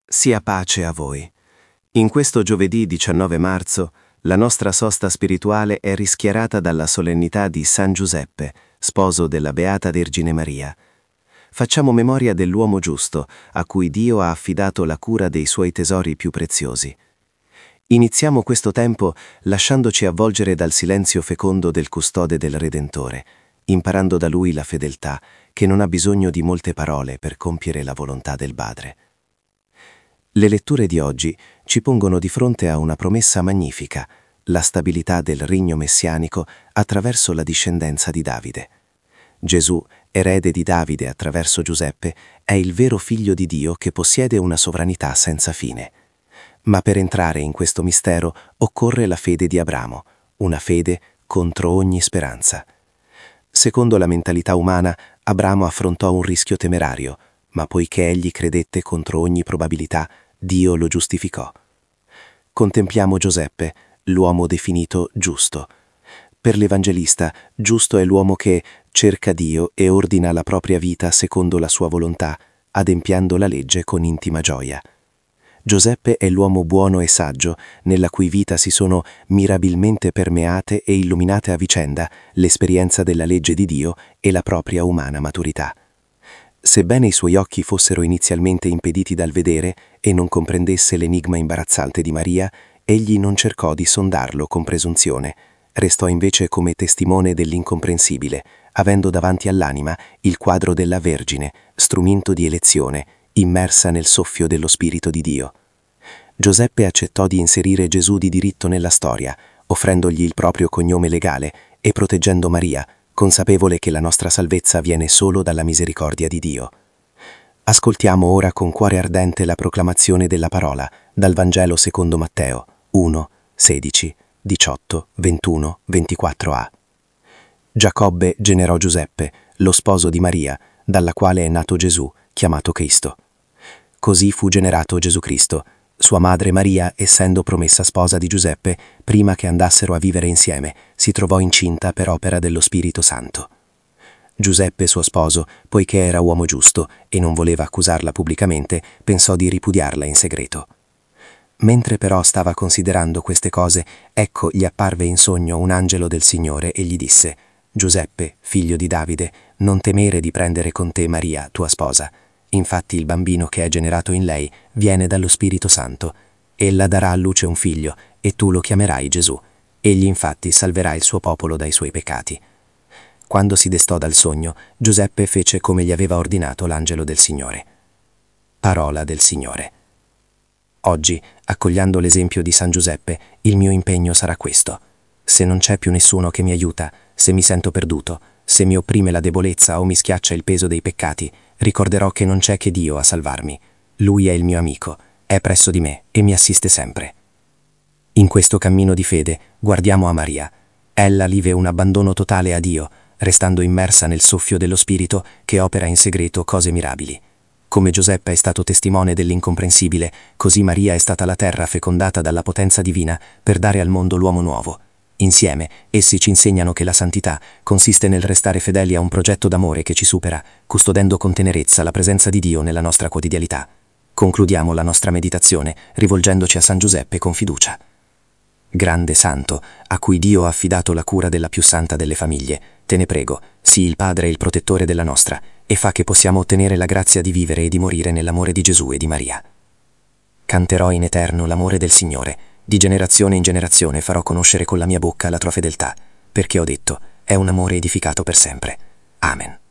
Sia pace a voi. In questo giovedì 19 marzo la nostra sosta spirituale è rischiarata dalla solennità di San Giuseppe, sposo della Beata Vergine Maria. Facciamo memoria dell'uomo giusto a cui Dio ha affidato la cura dei suoi tesori più preziosi. Iniziamo questo tempo lasciandoci avvolgere dal silenzio fecondo del custode del Redentore, imparando da lui la fedeltà, che non ha bisogno di molte parole per compiere la volontà del Padre. Le letture di oggi ci pongono di fronte a una promessa magnifica, la stabilità del regno messianico attraverso la discendenza di Davide. Gesù, erede di Davide attraverso Giuseppe, è il vero figlio di Dio che possiede una sovranità senza fine. Ma per entrare in questo mistero occorre la fede di Abramo, una fede contro ogni speranza. Secondo la mentalità umana, Abramo affrontò un rischio temerario, ma poiché egli credette contro ogni probabilità, Dio lo giustificò. Contempliamo Giuseppe, l'uomo definito giusto. Per l'Evangelista, giusto è l'uomo che cerca Dio e ordina la propria vita secondo la sua volontà, adempiendo la legge con intima gioia. Giuseppe è l'uomo buono e saggio, nella cui vita si sono mirabilmente permeate e illuminate a vicenda l'esperienza della legge di Dio e la propria umana maturità. Sebbene i suoi occhi fossero inizialmente impediti dal vedere e non comprendesse l'enigma imbarazzante di Maria, egli non cercò di sondarlo con presunzione, restò invece come testimone dell'incomprensibile, avendo davanti all'anima il quadro della Vergine, strumento di elezione, immersa nel soffio dello Spirito di Dio. Giuseppe accettò di inserire Gesù di diritto nella storia, offrendogli il proprio cognome legale e proteggendo Maria, consapevole che la nostra salvezza viene solo dalla misericordia di Dio. Ascoltiamo ora con cuore ardente la proclamazione della parola dal Vangelo secondo Matteo 1, 16, 18, 21, 24a. Giacobbe generò Giuseppe, lo sposo di Maria, dalla quale è nato Gesù, chiamato Cristo. Così fu generato Gesù Cristo, sua madre Maria, essendo promessa sposa di Giuseppe, prima che andassero a vivere insieme, si trovò incinta per opera dello Spirito Santo. Giuseppe, suo sposo, poiché era uomo giusto e non voleva accusarla pubblicamente, pensò di ripudiarla in segreto. Mentre però stava considerando queste cose, ecco gli apparve in sogno un angelo del Signore e gli disse: «Giuseppe, figlio di Davide, non temere di prendere con te Maria, tua sposa. Infatti il bambino che è generato in lei viene dallo Spirito Santo. Ella darà a luce un figlio e tu lo chiamerai Gesù. Egli infatti salverà il suo popolo dai suoi peccati». Quando si destò dal sogno, Giuseppe fece come gli aveva ordinato l'angelo del Signore. Parola del Signore. Oggi, accogliendo l'esempio di San Giuseppe, il mio impegno sarà questo. Se non c'è più nessuno che mi aiuta, se mi sento perduto, se mi opprime la debolezza o mi schiaccia il peso dei peccati, ricorderò che non c'è che Dio a salvarmi. Lui è il mio amico, è presso di me e mi assiste sempre. In questo cammino di fede guardiamo a Maria. Ella vive un abbandono totale a Dio, restando immersa nel soffio dello Spirito che opera in segreto cose mirabili. Come Giuseppe è stato testimone dell'incomprensibile, così Maria è stata la terra fecondata dalla potenza divina per dare al mondo l'uomo nuovo. Insieme, essi ci insegnano che la santità consiste nel restare fedeli a un progetto d'amore che ci supera, custodendo con tenerezza la presenza di Dio nella nostra quotidianità. Concludiamo la nostra meditazione rivolgendoci a San Giuseppe con fiducia. Grande santo, a cui Dio ha affidato la cura della più santa delle famiglie, te ne prego, sii il Padre e il protettore della nostra, e fa che possiamo ottenere la grazia di vivere e di morire nell'amore di Gesù e di Maria. Canterò in eterno l'amore del Signore, di generazione in generazione farò conoscere con la mia bocca la tua fedeltà, perché ho detto, è un amore edificato per sempre. Amen.